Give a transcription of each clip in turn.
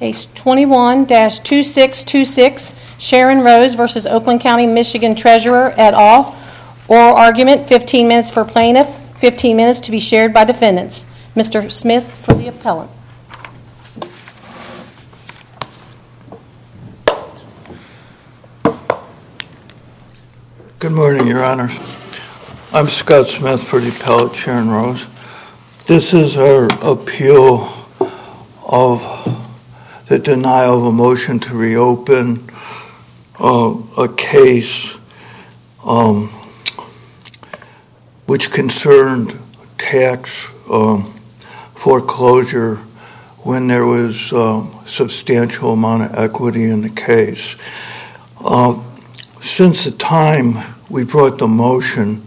Case 21-2626, Sharon Rose versus Oakland County, Michigan Treasurer et al. Oral argument, 15 minutes for plaintiff, 15 minutes to be shared by defendants. Mr. Smith for the appellant. Good morning, Your Honors. I'm Scott Smith for the appellate, Sharon Rose. This is our appeal of the denial of a motion to reopen a case which concerned tax foreclosure when there was substantial amount of equity in the case. Since the time we brought the motion,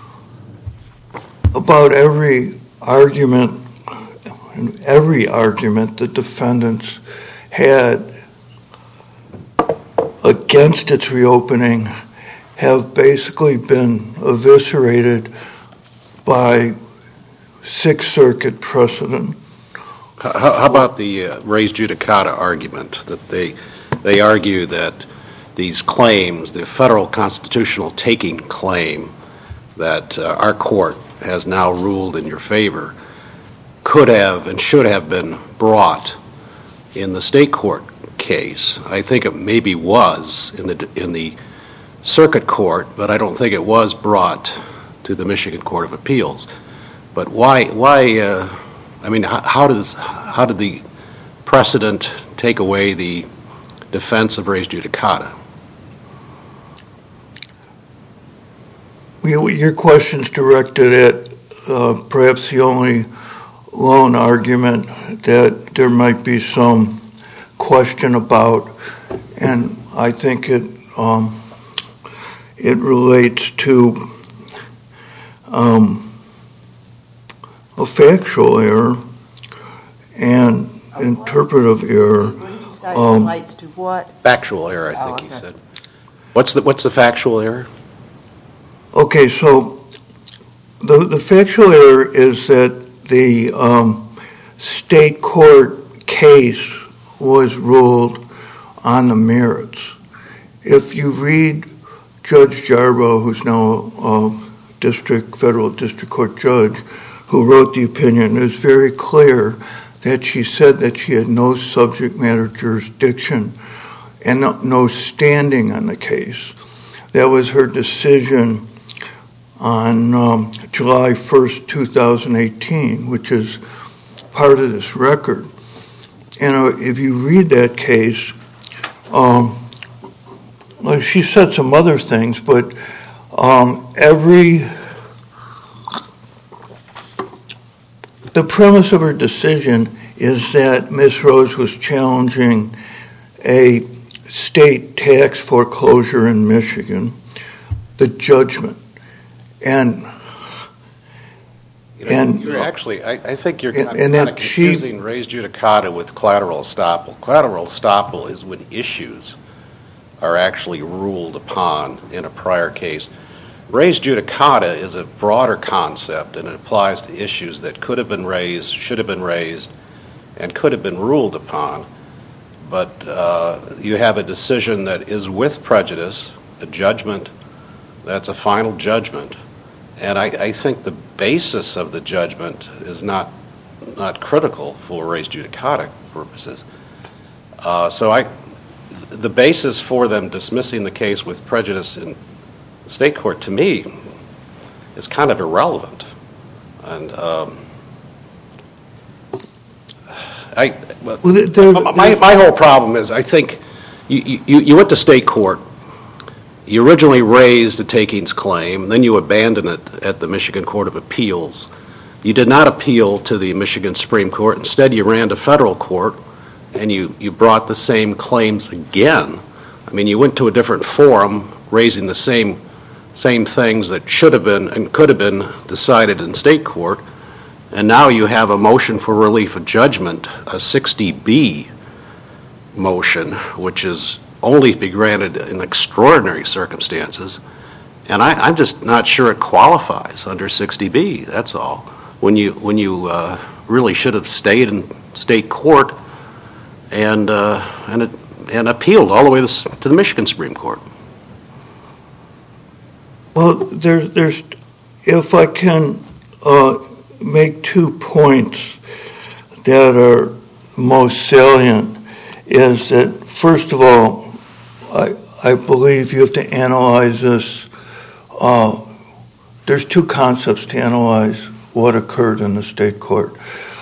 about every argument the defendants had against its reopening have basically been eviscerated by Sixth Circuit precedent. How about the res judicata argument that they argue that these claims, the federal constitutional taking claim that our court has now ruled in your favor, could have and should have been brought in the state court case? I think it maybe was in the circuit court, but I don't think it was brought to the Michigan Court of Appeals. But why? I mean, how did the precedent take away the defense of res judicata? Your question's directed at perhaps the only lone argument that there might be some question about, and I think it relates to a factual error and interpretive error. Relates to what? Factual error, I think he said. What's the factual error? Okay, so the factual error is that the state court case was ruled on the merits. If you read Judge Jarboe, who's now a federal district court judge, who wrote the opinion, it was very clear that she said that she had no subject matter jurisdiction and no standing on the case. That was her decision on July 1st, 2018, which is part of this record. And if you read that case, she said some other things, but the premise of her decision is that Ms. Rose was challenging a state tax foreclosure in Michigan, the judgment. And you're actually, I think you're kind of confusing res judicata with collateral estoppel. Collateral estoppel is when issues are actually ruled upon in a prior case. Res judicata is a broader concept, and it applies to issues that could have been raised, should have been raised, and could have been ruled upon. But you have a decision that is with prejudice, a judgment that's a final judgment. And I think the basis of the judgment is not critical for res judicata purposes. So the basis for them dismissing the case with prejudice in the state court, to me, is kind of irrelevant. And my whole problem is, I think you went to state court. You originally raised a takings claim, then you abandoned it at the Michigan Court of Appeals. You did not appeal to the Michigan Supreme Court. Instead, you ran to federal court, and you brought the same claims again. I mean, you went to a different forum, raising the same things that should have been and could have been decided in state court, and now you have a motion for relief of judgment, a 60B motion, which is only to be granted in extraordinary circumstances, and I'm just not sure it qualifies under 60B, that's all. When you really should have stayed in state court and appealed all the way to the Michigan Supreme Court. Well, there's if I can make 2 points that are most salient, is that first of all, I believe you have to analyze this. There's 2 concepts to analyze what occurred in the state court.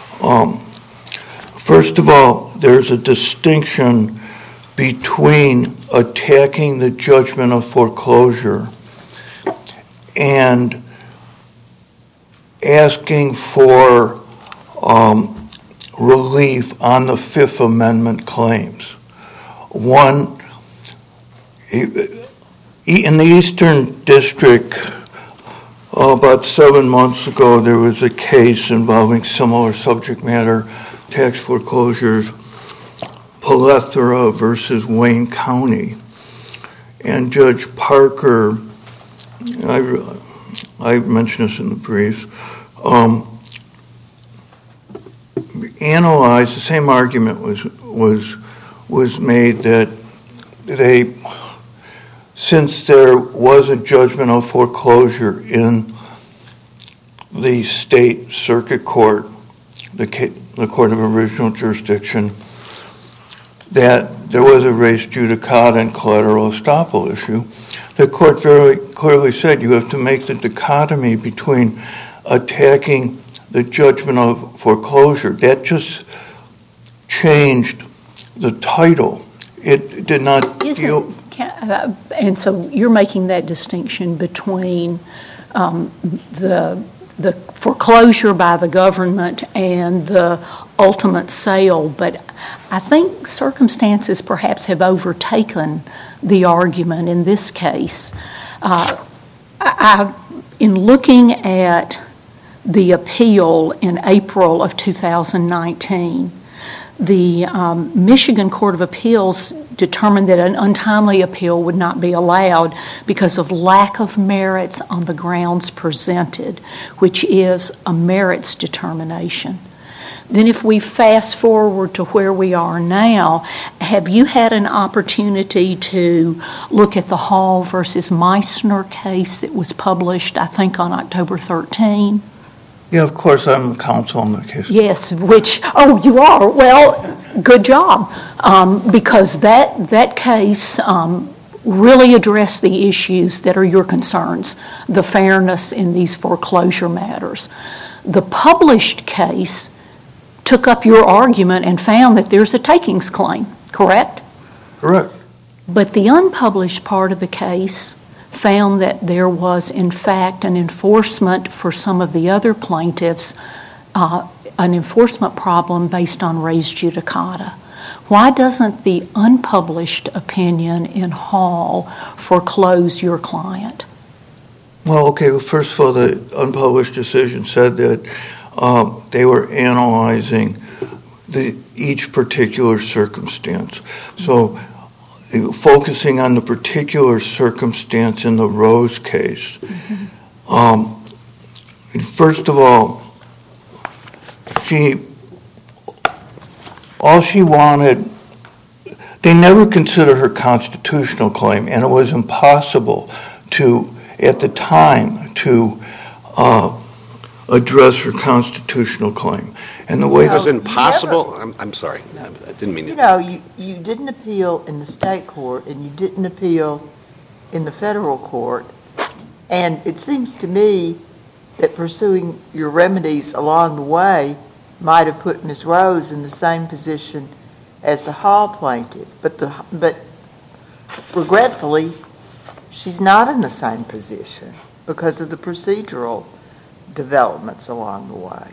First of all, there's a distinction between attacking the judgment of foreclosure and asking for relief on the Fifth Amendment claims. One, in the Eastern District, about 7 months ago, there was a case involving similar subject matter, tax foreclosures, Plethora versus Wayne County. And Judge Parker, I mentioned this in the briefs, analyzed, the same argument was made that since there was a judgment of foreclosure in the state circuit court, the court of original jurisdiction, that there was a res judicata and collateral estoppel issue. The court very clearly said you have to make the dichotomy between attacking the judgment of foreclosure. That just changed the title. It did not deal... And so you're making that distinction between the foreclosure by the government and the ultimate sale, but I think circumstances perhaps have overtaken the argument in this case. In looking at the appeal in April of 2019, the Michigan Court of Appeals determined that an untimely appeal would not be allowed because of lack of merits on the grounds presented, which is a merits determination. Then if we fast forward to where we are now, have you had an opportunity to look at the Hall versus Meissner case that was published, I think, on October 13? Yeah, of course, I'm counsel on the case. Yes, you are. Well, good job, because that case really addressed the issues that are your concerns, the fairness in these foreclosure matters. The published case took up your argument and found that there's a takings claim, correct? Correct. But the unpublished part of the case found that there was, in fact, an enforcement for some of the other plaintiffs, an enforcement problem based on res judicata. Why doesn't the unpublished opinion in Hall foreclose your client? Well, okay, well, first of all, the unpublished decision said that they were analyzing each particular circumstance. So focusing on the particular circumstance in the Rose case, first of all, all she wanted, they never considered her constitutional claim, and it was impossible at the time to address her constitutional claim. And the way it was impossible. I'm sorry, I didn't mean to. You didn't appeal in the state court, and you didn't appeal in the federal court, and it seems to me that pursuing your remedies along the way might have put Ms. Rose in the same position as the Hall plaintiff, but regretfully, she's not in the same position because of the procedural developments along the way.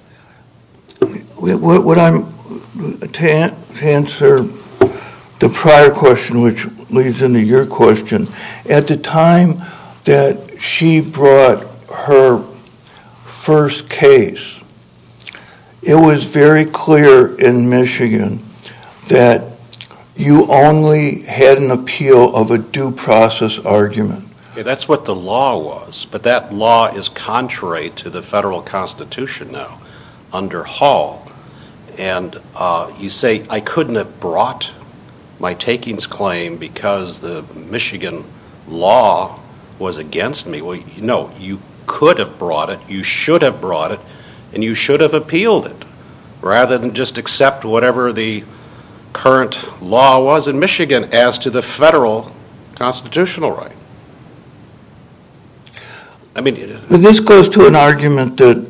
What to answer the prior question, which leads into your question, at the time that she brought her first case, it was very clear in Michigan that you only had an appeal of a due process argument. Okay, that's what the law was, but that law is contrary to the federal constitution now under Hall. And you say, I couldn't have brought my takings claim because the Michigan law was against me. Well, no, you could have brought it, you should have brought it, and you should have appealed it, rather than just accept whatever the current law was in Michigan as to the federal constitutional right. I mean, this goes to an argument that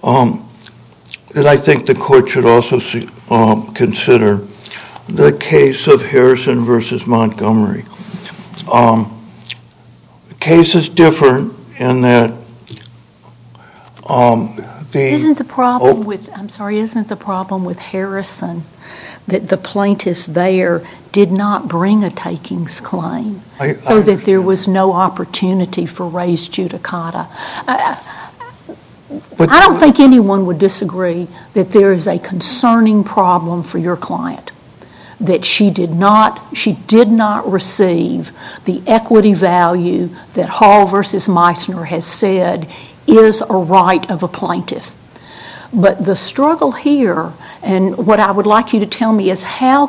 I think the court should also consider. The case of Harrison versus Montgomery. The case is different in that Isn't the problem with Harrison that the plaintiffs there did not bring a takings claim, so that there was no opportunity for res judicata? I don't think anyone would disagree that there is a concerning problem for your client, that she did not receive the equity value that Hall versus Meissner has said is a right of a plaintiff. But the struggle here, and what I would like you to tell me is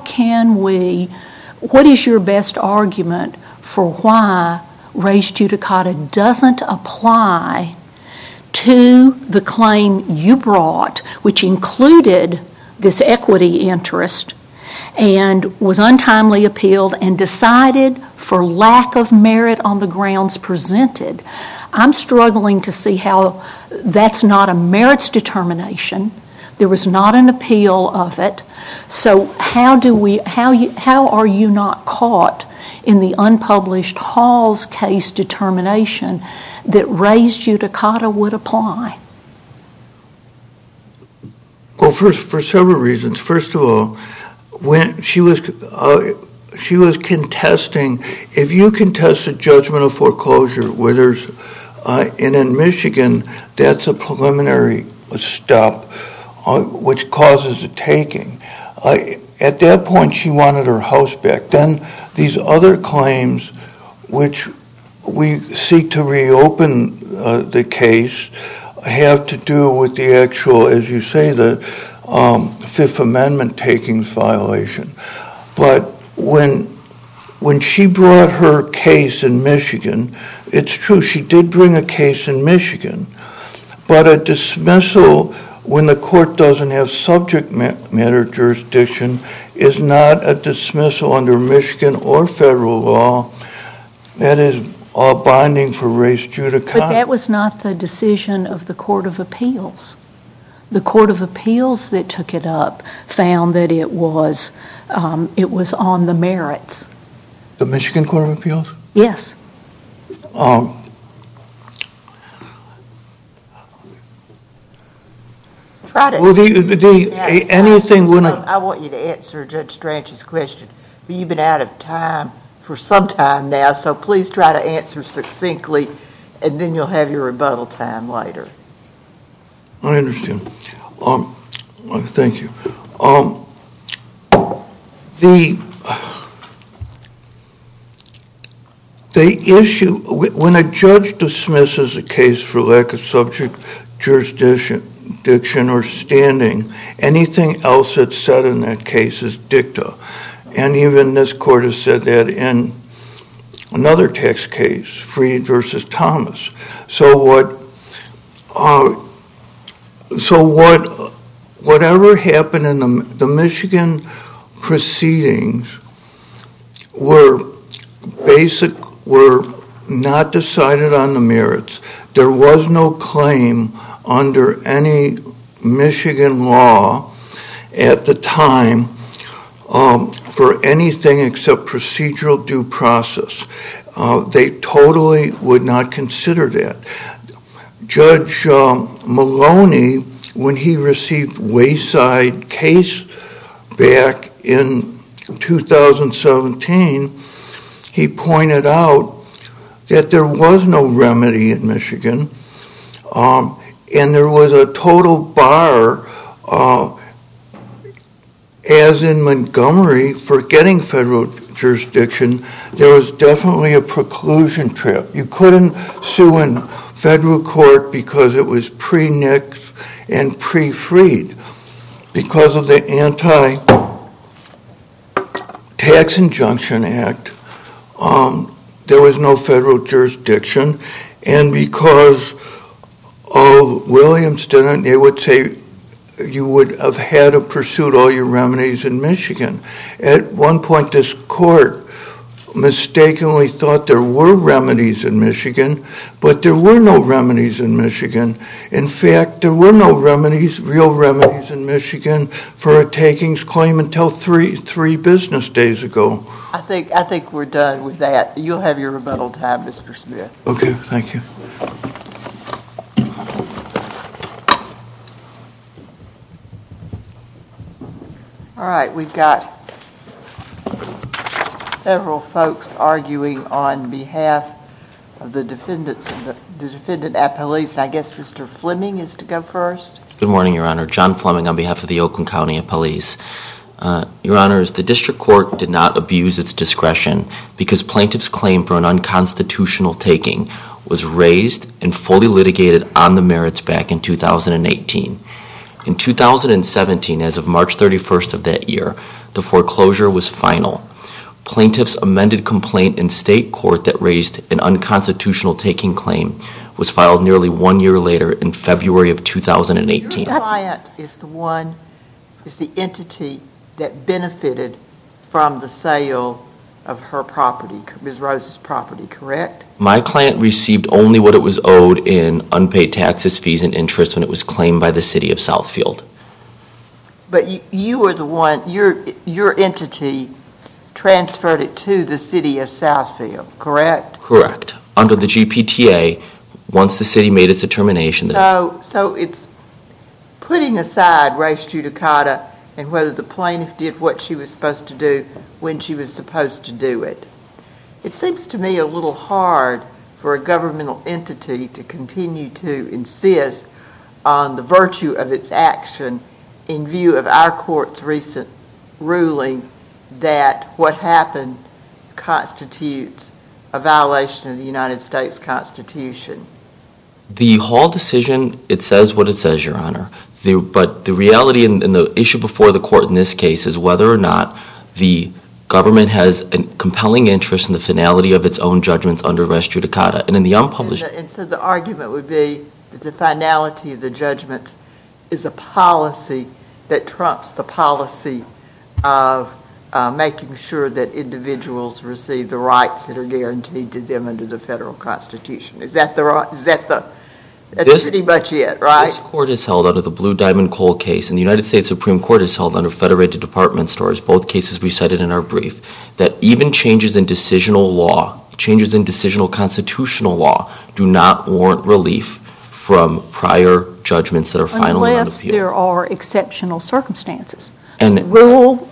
what is your best argument for why res judicata doesn't apply to the claim you brought, which included this equity interest, and was untimely appealed and decided for lack of merit on the grounds presented? I'm struggling to see how that's not a merits determination. There was not an appeal of it. So how are you not caught in the unpublished Hall's case determination that res judicata would apply? Well, for several reasons. First of all, when she was contesting, if you contest a judgment of foreclosure where there's, and in Michigan, that's a preliminary step which causes a taking. At that point, she wanted her house back. Then these other claims, which we seek to reopen the case, have to do with the actual, as you say, the Fifth Amendment takings violation. But when she brought her case in Michigan, it's true, she did bring a case in Michigan, but a dismissal when the court doesn't have subject matter jurisdiction is not a dismissal under Michigan or federal law. That is binding for res judicata. But that was not the decision of the Court of Appeals. The Court of Appeals that took it up found that it was on the merits. The Michigan Court of Appeals? Yes. Anything when I want you to answer Judge Strange's question, but you've been out of time for some time now, so please try to answer succinctly, and then you'll have your rebuttal time later. I understand. Thank you. The issue, when a judge dismisses a case for lack of subject jurisdiction or standing, anything else that's said in that case is dicta. And even this court has said that in another tax case, Freed versus Thomas. Whatever happened in the Michigan proceedings were not decided on the merits. There was no claim under any Michigan law at the time for anything except procedural due process. They totally would not consider that. Judge Maloney, when he received Wayside case back in 2017, he pointed out that there was no remedy in Michigan, and there was a total bar, as in Montgomery, for getting federal jurisdiction. There was definitely a preclusion trap. You couldn't sue in federal court because it was pre-Nix and pre-Freed. because of the Anti-Tax Injunction Act, there was no federal jurisdiction, and because of Williamston, they would say you would have had to pursue all your remedies in Michigan. At one point, this court mistakenly thought there were remedies in Michigan, but there were no remedies in Michigan. In fact, there were no real remedies in Michigan for a takings claim until three business days ago. I think we're done with that. You'll have your rebuttal time, Mr. Smith. Okay, thank you. All right, we've got several folks arguing on behalf of the defendants and the defendant appellees. I guess Mr. Fleming is to go first. Good morning, Your Honor. John Fleming on behalf of the Oakland County Appellees. Your Honors, the district court did not abuse its discretion because plaintiff's claim for an unconstitutional taking was raised and fully litigated on the merits back in 2018. In 2017, as of March 31st of that year, the foreclosure was final. Plaintiff's amended complaint in state court that raised an unconstitutional taking claim was filed nearly 1 year later in February of 2018. Your client is the entity that benefited from the sale of her property, Ms. Rose's property, correct? My client received only what it was owed in unpaid taxes, fees, and interest when it was claimed by the city of Southfield. But you were the one, your entity transferred it to the city of Southfield, correct? Correct. Under the GPTA, once the city made its determination that... So it's putting aside res judicata and whether the plaintiff did what she was supposed to do when she was supposed to do it. It seems to me a little hard for a governmental entity to continue to insist on the virtue of its action in view of our court's recent ruling that what happened constitutes a violation of the United States Constitution. The Hall decision, it says what it says, Your Honor. But the reality and the issue before the court in this case is whether or not the government has a compelling interest in the finality of its own judgments under res judicata. And in the unpublished... And so the argument would be that the finality of the judgments is a policy that trumps the policy of making sure that individuals receive the rights that are guaranteed to them under the federal Constitution. That's pretty much it, right? This court is held under the Blue Diamond Coal case, and the United States Supreme Court is held under Federated Department Stores, both cases we cited in our brief, that even changes in decisional law, changes in decisional constitutional law, do not warrant relief from prior judgments that are final and unappealed. Unless there are exceptional circumstances. And Rule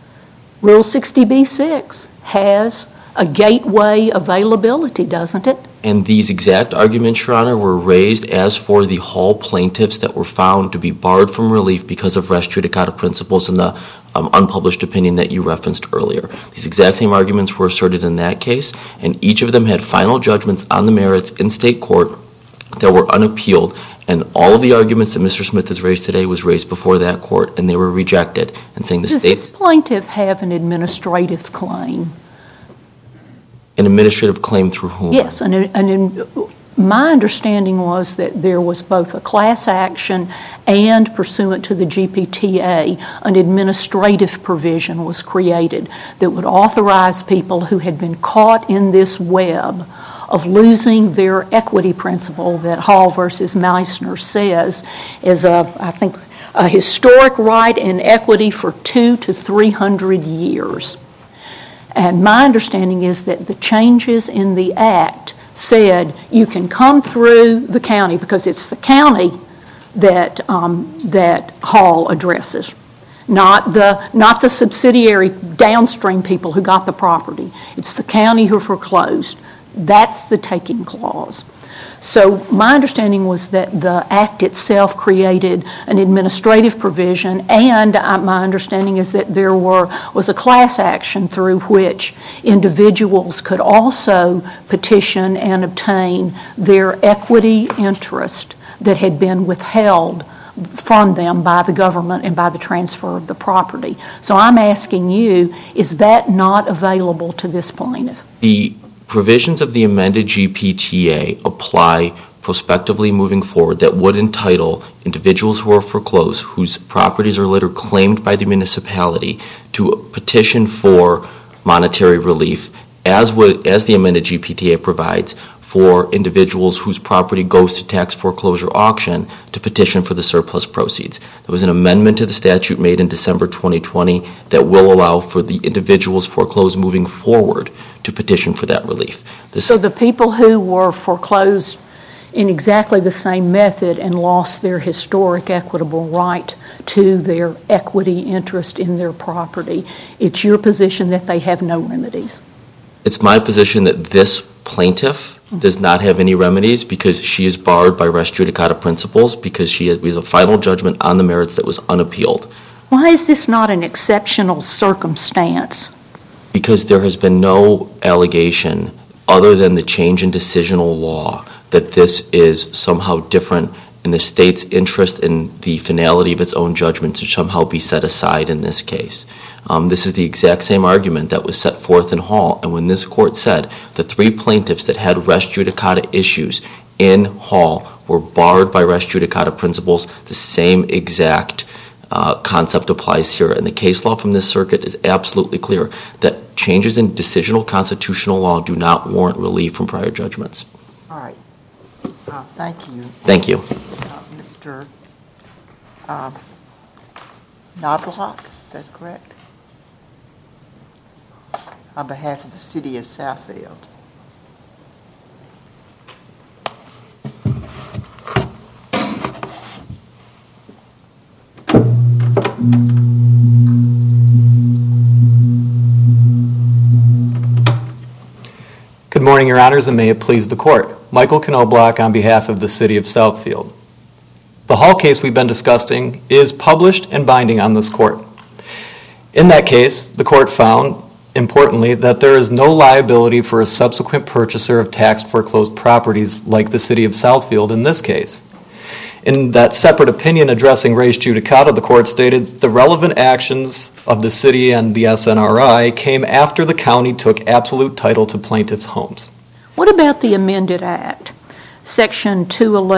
60b-6 has a gateway availability, doesn't it? And these exact arguments, Your Honor, were raised as for the Hall plaintiffs that were found to be barred from relief because of res judicata principles in the unpublished opinion that you referenced earlier. These exact same arguments were asserted in that case, and each of them had final judgments on the merits in state court that were unappealed. And all of the arguments that Mr. Smith has raised today was raised before that court, and they were rejected. And saying the Does this plaintiff have an administrative claim? An administrative claim through whom? Yes, my understanding was that there was both a class action and pursuant to the GPTA, an administrative provision was created that would authorize people who had been caught in this web of losing their equity principle that Hall versus Meissner says is I think a historic right in equity for 200 to 300 years. And my understanding is that the changes in the Act said you can come through the county because it's the county that Hall addresses, not the subsidiary downstream people who got the property. It's the county who foreclosed. That's the taking clause. So my understanding was that the Act itself created an administrative provision, and my understanding is that there was a class action through which individuals could also petition and obtain their equity interest that had been withheld from them by the government and by the transfer of the property. So I'm asking you, is that not available to this plaintiff? The provisions of the amended GPTA apply prospectively moving forward that would entitle individuals who are foreclosed, whose properties are later claimed by the municipality, to petition for monetary relief, as the amended GPTA provides for individuals whose property goes to tax foreclosure auction to petition for the surplus proceeds. There was an amendment to the statute made in December 2020 that will allow for the individuals foreclosed moving forward to petition for that relief. So the people who were foreclosed in exactly the same method and lost their historic equitable right to their equity interest in their property, it's your position that they have no remedies? It's my position that this plaintiff does not have any remedies because she is barred by res judicata principles because we have a final judgment on the merits that was unappealed. Why is this not an exceptional circumstance? Because there has been no allegation other than the change in decisional law that this is somehow different in the state's interest in the finality of its own judgment to somehow be set aside in this case. This is the exact same argument that was set forth in Hall, and when this court said the three plaintiffs that had res judicata issues in Hall were barred by res judicata principles, the same exact concept applies here. And the case law from this circuit is absolutely clear that changes in decisional constitutional law do not warrant relief from prior judgments. All right. Thank you. Thank you. Mr. Knobloch, is that correct? On behalf of the City of Southfield. Good morning, Your Honors, and may it please the Court. Michael Knobloch on behalf of the City of Southfield. The Hall case we've been discussing is published and binding on this Court. In that case, the Court found, importantly, that there is no liability for a subsequent purchaser of taxed foreclosed properties like the City of Southfield in this case. In that separate opinion addressing res judicata, the Court stated the relevant actions of the City and the SNRI came after the county took absolute title to plaintiffs' homes. What about the amended act? Section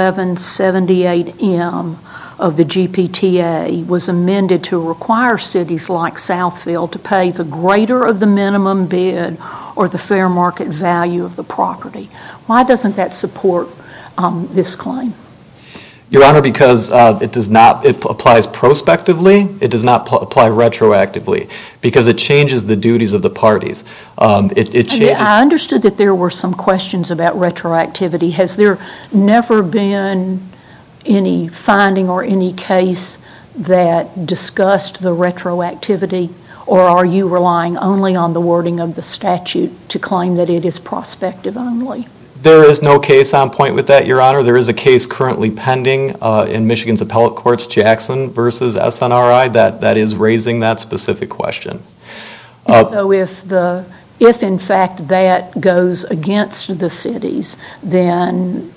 21178M of the GPTA was amended to require cities like Southfield to pay the greater of the minimum bid or the fair market value of the property. Why doesn't that support this claim? Your Honor, because it applies prospectively, it does not apply retroactively, because it changes the duties of the parties. It changes. I understood that there were some questions about retroactivity. Has there never been any finding or any case that discussed the retroactivity, or are you relying only on the wording of the statute to claim that it is prospective only? There is no case on point with that, Your Honor. There is a case currently pending in Michigan's appellate courts, Jackson versus SNRI, that is raising that specific question. So if in fact that goes against the cities, then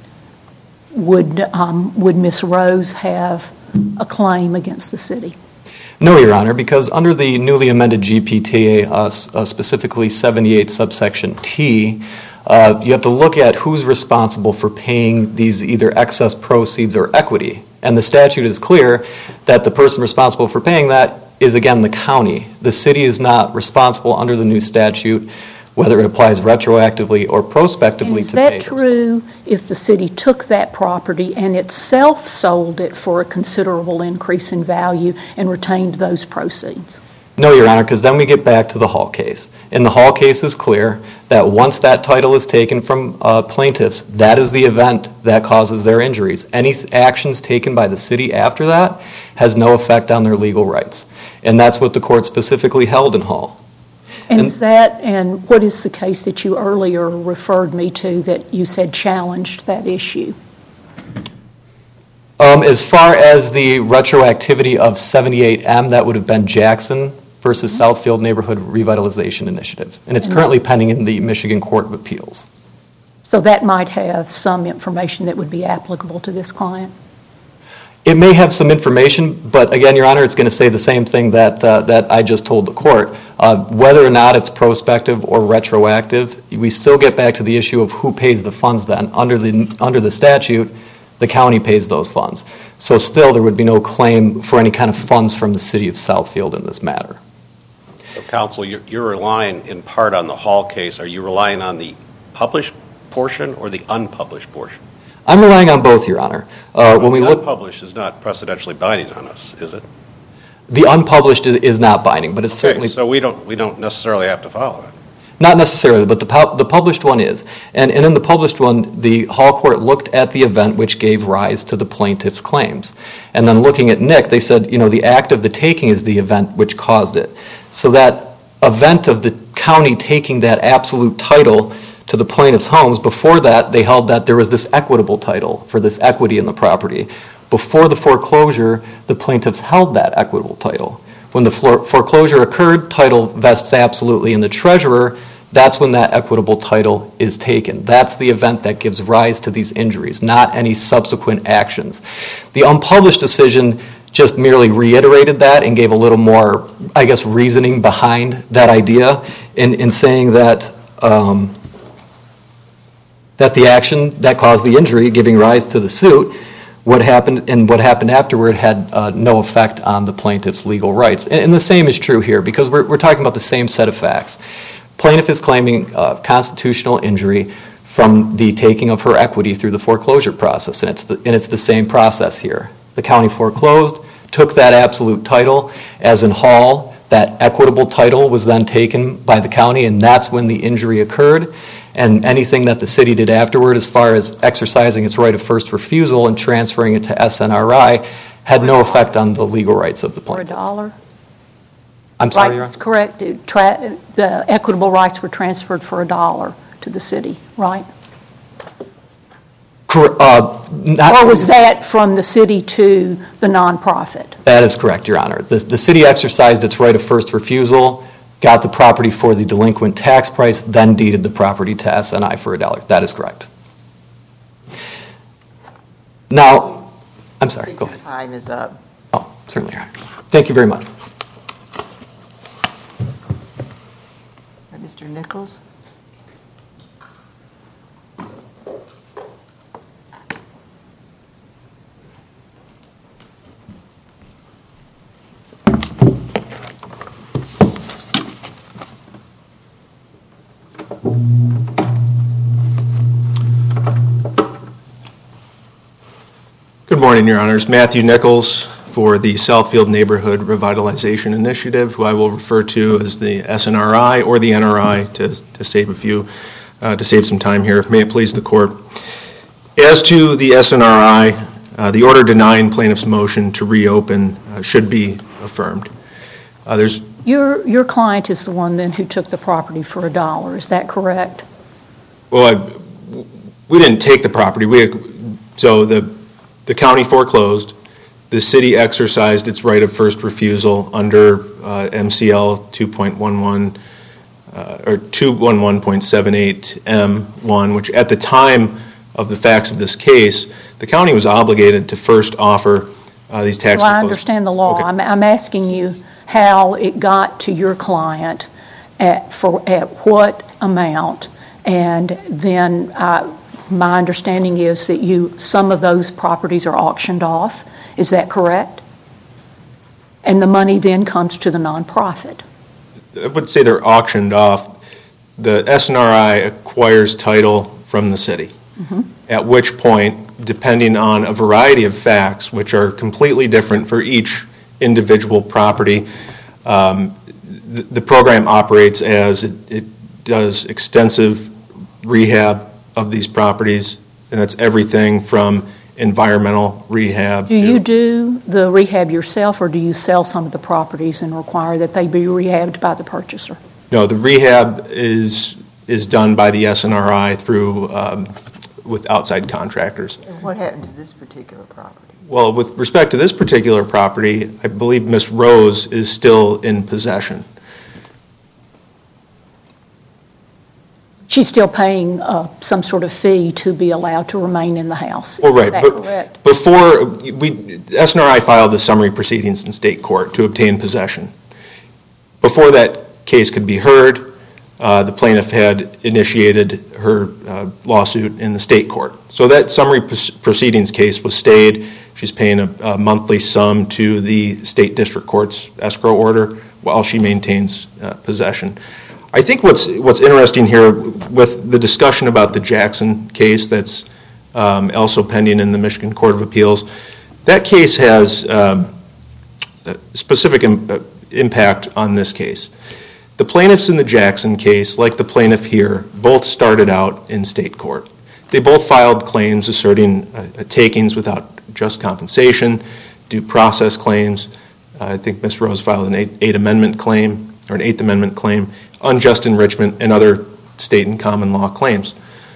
would Ms. Rose have a claim against the city? No, Your Honor, because under the newly amended GPTA, specifically 78 subsection T, you have to look at who's responsible for paying these either excess proceeds or equity. And the statute is clear that the person responsible for paying that is, again, the county. The city is not responsible under the new statute, whether it applies retroactively or prospectively to pay. Is that true if the city took that property and itself sold it for a considerable increase in value and retained those proceeds? No, Your Honor, because then we get back to the Hall case. And the Hall case is clear that once that title is taken from plaintiffs, that is the event that causes their injuries. Any actions taken by the city after that has no effect on their legal rights. And that's what the court specifically held in Hall. And what is the case that you earlier referred me to that you said challenged that issue? As far as the retroactivity of 78M, that would have been Jackson versus Southfield Neighborhood Revitalization Initiative. And it's currently pending in the Michigan Court of Appeals. So that might have some information that would be applicable to this client? It may have some information, but again, Your Honor, it's going to say the same thing that I just told the court. Whether or not it's prospective or retroactive, we still get back to the issue of who pays the funds then. Under the statute, the county pays those funds. So still there would be no claim for any kind of funds from the city of Southfield in this matter. So, counsel, you're relying in part on the Hall case. Are you relying on the published portion or the unpublished portion? I'm relying on both, Your Honor. When we the look, unpublished is not precedentially binding on us, is it? the unpublished is not binding, but it's certainly... So we don't necessarily have to follow it. Not necessarily, but the published one is. And in the published one, the Hall court looked at the event which gave rise to the plaintiff's claims. And then looking at Nick, they said, the act of the taking is the event which caused it. So that event of the county taking that absolute title to the plaintiff's homes, before that, they held that there was this equitable title for this equity in the property. Before the foreclosure, the plaintiffs held that equitable title. When the foreclosure occurred, title vests absolutely in the treasurer. That's when that equitable title is taken. That's the event that gives rise to these injuries, not any subsequent actions. The unpublished decision just merely reiterated that and gave a little more, reasoning behind that idea in saying that that the action that caused the injury, giving rise to the suit, what happened afterward had no effect on the plaintiff's legal rights. And the same is true here, because we're talking about the same set of facts. Plaintiff is claiming constitutional injury from the taking of her equity through the foreclosure process, and it's the same process here. The county foreclosed, took that absolute title, as in Hall, that equitable title was then taken by the county, and that's when the injury occurred. And anything that the city did afterward, as far as exercising its right of first refusal and transferring it to SNRI, had no effect on the legal rights of the plaintiff. For $1? I'm sorry, Your Right, that's correct. The equitable rights were transferred for $1 to the city, right? Or was that from the city to the nonprofit? That is correct, Your Honor. The city exercised its right of first refusal, got the property for the delinquent tax price, then deeded the property to SNI for $1. That is correct. Now, I'm sorry, go ahead. Time is up. Oh, certainly, Your Honor. Thank you very much. Mr. Nichols? Good morning, Your Honors. Matthew Nichols for the Southfield Neighborhood Revitalization Initiative, who I will refer to as the SNRI or the NRI to save some time here. May it please the Court. As to the SNRI, the order denying plaintiff's motion to reopen should be affirmed. Your client is the one then who took the property for $1. Is that correct? Well, we didn't take the property. So the county foreclosed. The city exercised its right of first refusal under MCL 2.11 or 211.78 M1, which at the time of the facts of this case, the county was obligated to first offer these tax. Well, I understand the law. Okay. I'm asking you how it got to your client at what amount, and then my understanding is that some of those properties are auctioned off. Is that correct? And the money then comes to the nonprofit. I would say they're auctioned off. The SNRI acquires title from the city, at which point, depending on a variety of facts, which are completely different for each individual property, the program operates as it does extensive rehab of these properties, and that's everything from environmental rehab. Do you do the rehab yourself, or do you sell some of the properties and require that they be rehabbed by the purchaser? No, the rehab is done by the SNRI through with outside contractors. And what happened to this particular property? Well, with respect to this particular property, I believe Miss Rose is still in possession. She's still paying some sort of fee to be allowed to remain in the house. Well, right. Is that correct? Before, SNRI filed the summary proceedings in state court to obtain possession. Before that case could be heard, the plaintiff had initiated her lawsuit in the state court. So that summary proceedings case was stayed. She's paying a monthly sum to the state district court's escrow order while she maintains possession. I think what's interesting here with the discussion about the Jackson case that's also pending in the Michigan Court of Appeals, that case has specific impact on this case. The plaintiffs in the Jackson case, like the plaintiff here, both started out in state court. They both filed claims asserting takings without just compensation, due process claims. I think Ms. Rose filed an Eighth Amendment claim, unjust enrichment, and other state and common law claims.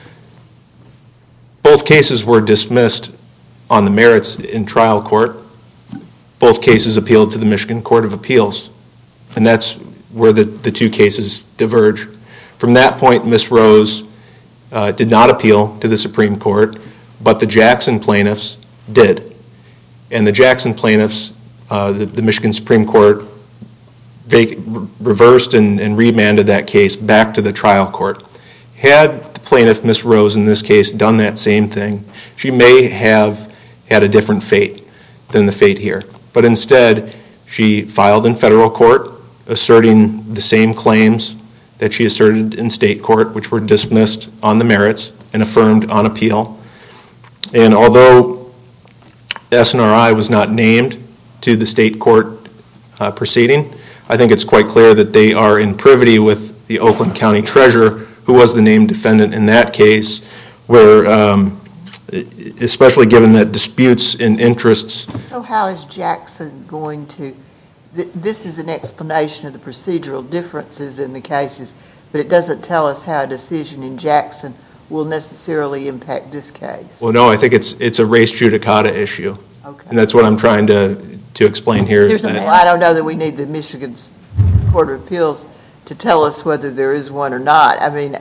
Both cases were dismissed on the merits in trial court. Both cases appealed to the Michigan Court of Appeals, and that's where the two cases diverge. From that point, Ms. Rose did not appeal to the Supreme Court, but the Jackson plaintiffs did. And the Jackson plaintiffs, the Michigan Supreme Court reversed and remanded that case back to the trial court. Had the plaintiff, Ms. Rose, in this case, done that same thing, she may have had a different fate than the fate here. But instead, she filed in federal court, asserting the same claims that she asserted in state court, which were dismissed on the merits and affirmed on appeal. And although SNRI was not named to the state court proceeding, I think it's quite clear that they are in privity with the Oakland County Treasurer, who was the named defendant in that case, where, especially given that disputes in interests. So how is Jackson going to, this is an explanation of the procedural differences in the cases, but it doesn't tell us how a decision in Jackson will necessarily impact this case. Well, no, I think it's a res judicata issue. Okay. And that's what I'm trying to explain here. Is that, well, I don't know that we need the Michigan Court of Appeals to tell us whether there is one or not. I mean,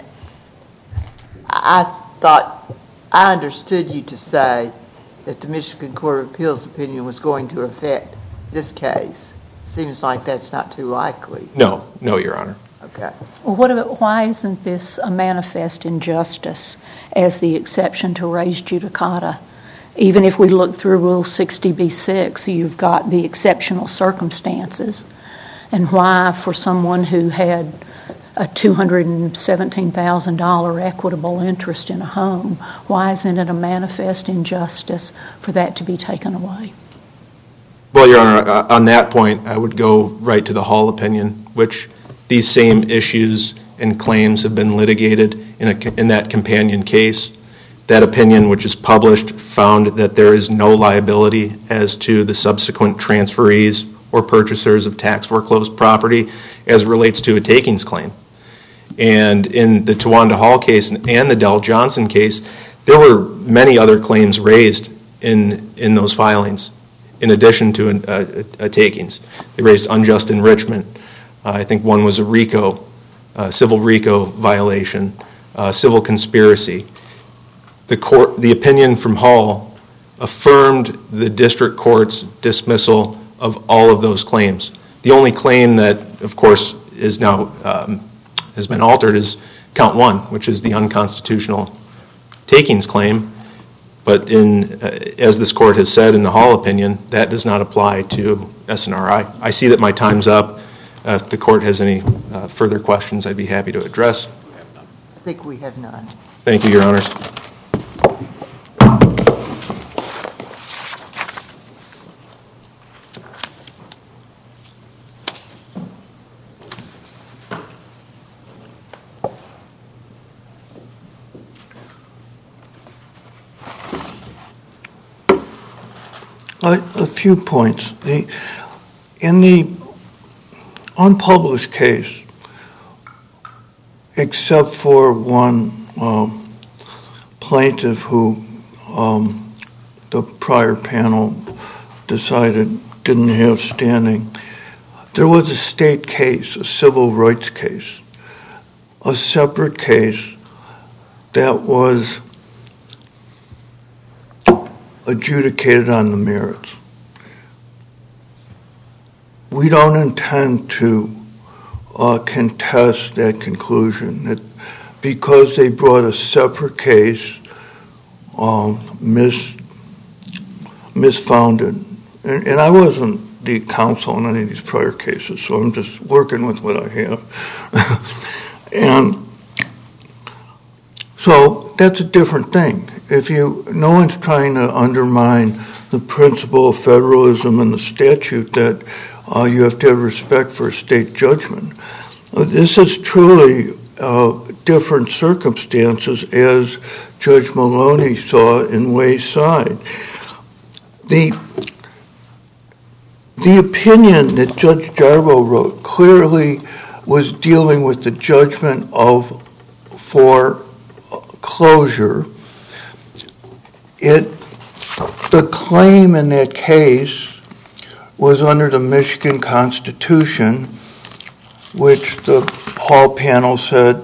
I understood you to say that the Michigan Court of Appeals opinion was going to affect this case. Seems like that's not too likely. No, Your Honor. Okay. Well, why isn't this a manifest injustice as the exception to res judicata? Even if we look through Rule 60b-6, you've got the exceptional circumstances. And why, for someone who had a $217,000 equitable interest in a home, why isn't it a manifest injustice for that to be taken away? Well, Your Honor, on that point, I would go right to the Hall opinion, which these same issues and claims have been litigated in that companion case. That opinion, which is published, found that there is no liability as to the subsequent transferees or purchasers of tax foreclosed property as it relates to a takings claim. And in the Tawanda Hall case and the Dell Johnson case, there were many other claims raised in those filings in addition to a takings. They raised unjust enrichment. I think one was a RICO, civil RICO violation, civil conspiracy. The opinion from Hall affirmed the district court's dismissal of all of those claims. The only claim that, of course, is now has been altered is count one, which is the unconstitutional takings claim. But as this court has said in the Hall opinion, that does not apply to SNRI. I see that my time's up. If the court has any further questions, I'd be happy to address. I think we have none. Thank you, Your Honors. A few points. In the unpublished case, except for one plaintiff who the prior panel decided didn't have standing, there was a state case, a civil rights case, a separate case that was adjudicated on the merits. We don't intend to contest that conclusion, that because they brought a separate case, misfounded. And I wasn't the counsel in any of these prior cases, so I'm just working with what I have. And so that's a different thing. No one's trying to undermine the principle of federalism and the statute that you have to have respect for state judgment. This is truly different circumstances, as Judge Maloney saw in Wayside. The opinion that Judge Jarboe wrote clearly was dealing with the judgment of foreclosure. The claim in that case was under the Michigan Constitution, which the Hall panel said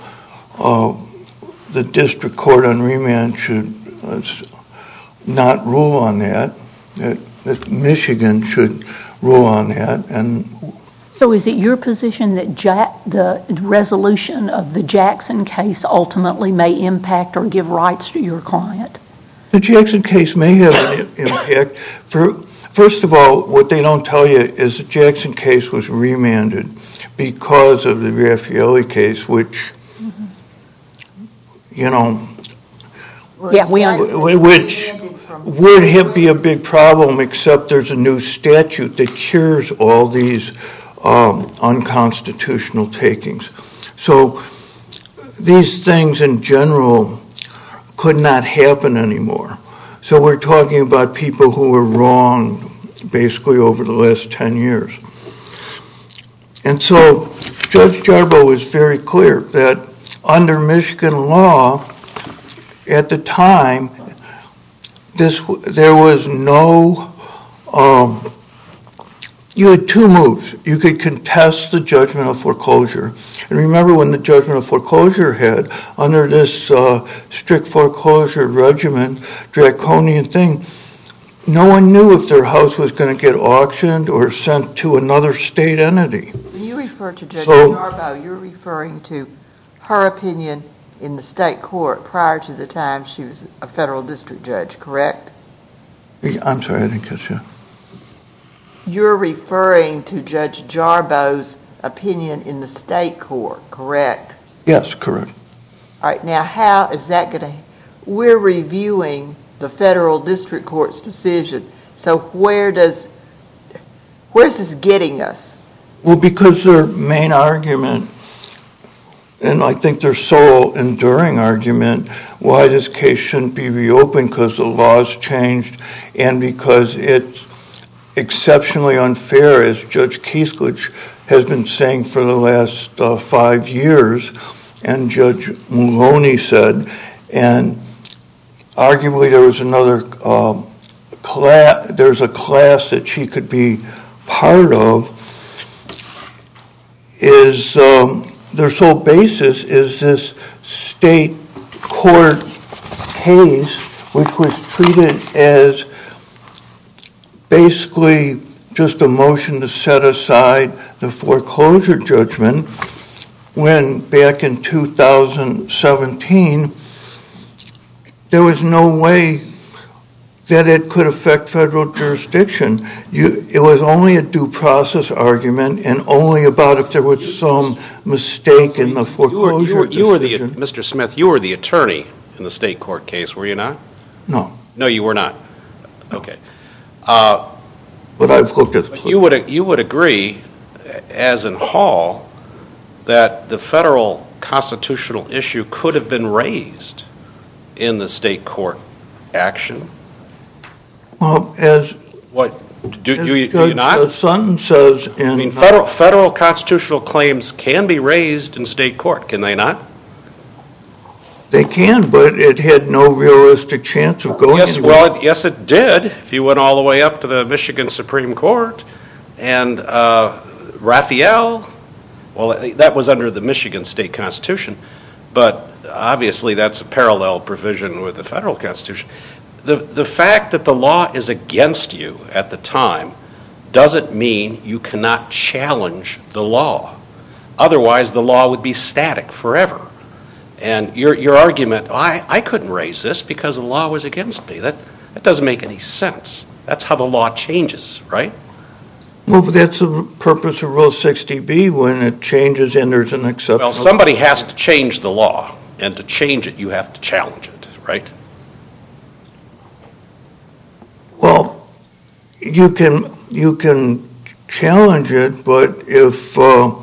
the district court on remand should not rule on that Michigan should rule on that. And so is it your position that the resolution of the Jackson case ultimately may impact or give rights to your client? The Jackson case may have an impact. First of all, what they don't tell you is the Jackson case was remanded because of the Raffaelli case, which, which would be a big problem, except there's a new statute that cures all these unconstitutional takings. So these things in general could not happen anymore. So we're talking about people who were wrong basically over the last 10 years. And so Judge Jarboe was very clear that under Michigan law, at the time, there was no, you had two moves. You could contest the judgment of foreclosure. And remember when the judgment of foreclosure had, under this strict foreclosure regimen, draconian thing, no one knew if their house was going to get auctioned or sent to another state entity. When you refer to Judge Jarboe, you're referring to her opinion in the state court prior to the time she was a federal district judge, correct? I'm sorry, I didn't catch you. You're referring to Judge Jarboe's opinion in the state court, correct? Yes, correct. All right, now how is that going to... We're reviewing the federal district court's decision, so where's this getting us? Well, because their main argument, and I think their sole enduring argument, why this case shouldn't be reopened because the law's changed and because it's exceptionally unfair, as Judge Keislich has been saying for the last 5 years, and Judge Maloney said, and arguably there was another class, there's a class that she could be part of, is their sole basis is this state court case, which was treated as basically just a motion to set aside the foreclosure judgment, when back in 2017 there was no way that it could affect federal jurisdiction. It was only a due process argument, and only about if there was some mistake in the foreclosure decision. Mr. Smith, you were the attorney in the state court case, were you not? No. No, you were not. Okay. But I've looked at it. You would agree, as in Hall, that the federal constitutional issue could have been raised in the state court action? Well, do you not? Sutton says federal constitutional claims can be raised in state court, can they not? They can, but it had no realistic chance of going anywhere. Well, yes, it did, if you went all the way up to the Michigan Supreme Court. And Raphael, well, that was under the Michigan state constitution. but obviously that's a parallel provision with the federal Constitution. The fact that the law is against you at the time doesn't mean you cannot challenge the law. Otherwise, the law would be static forever. And your argument, I couldn't raise this because the law was against me, that doesn't make any sense. That's how the law changes, right? Well, but that's the purpose of Rule 60B, when it changes and there's an exception. Well, somebody has to change the law, and to change it, you have to challenge it, right? Well, you can challenge it, but if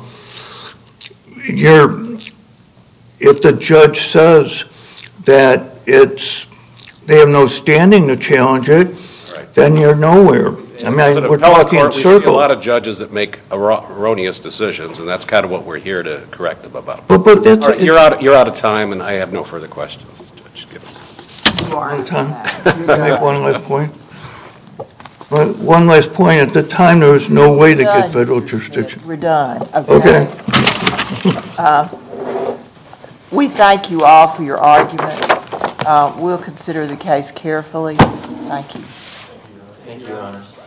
the judge says that they have no standing to challenge it, right, then you're nowhere. I mean, we're talking in circles. We see a lot of judges that make erroneous decisions, and that's kind of what we're here to correct them about. But that's, right, you're out of time, and I have no further questions, Judge Gibbons. You are. Can I make one last point? One last point. At the time, there was no way to get federal jurisdiction. We're done. Okay. We thank you all for your arguments. We'll consider the case carefully. Thank you. Thank you, Your Honors.